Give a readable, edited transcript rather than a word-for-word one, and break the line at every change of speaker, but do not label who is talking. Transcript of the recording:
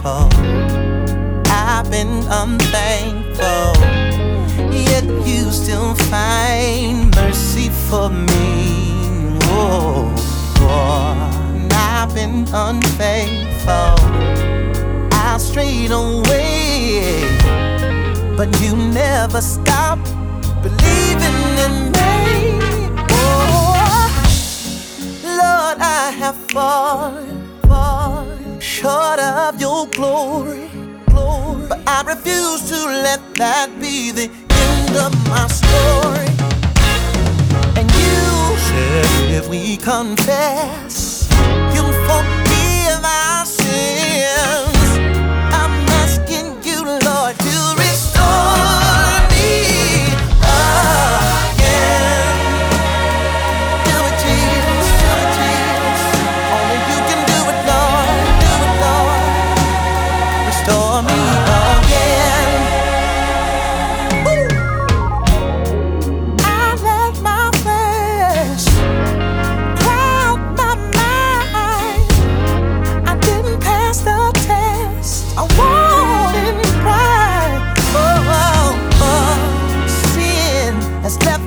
call. I've been unthankful, yet you still find mercy for me. Oh, boy, I've been unfaithful, I strayed away, but you never stop believing in me. Oh, Lord, I have fallen short of your glory, but I refuse to let that be the end of my story. And you said if we confess, you'll forgive our sins. I'm asking you, Lord, to restore me again. Do it, Jesus, do it, Jesus. Only you can do it, Lord, do it, Lord. Restore me again. Woo. I let my flesh cloud my mind. I didn't pass the test. I won't cry. Oh, sin has left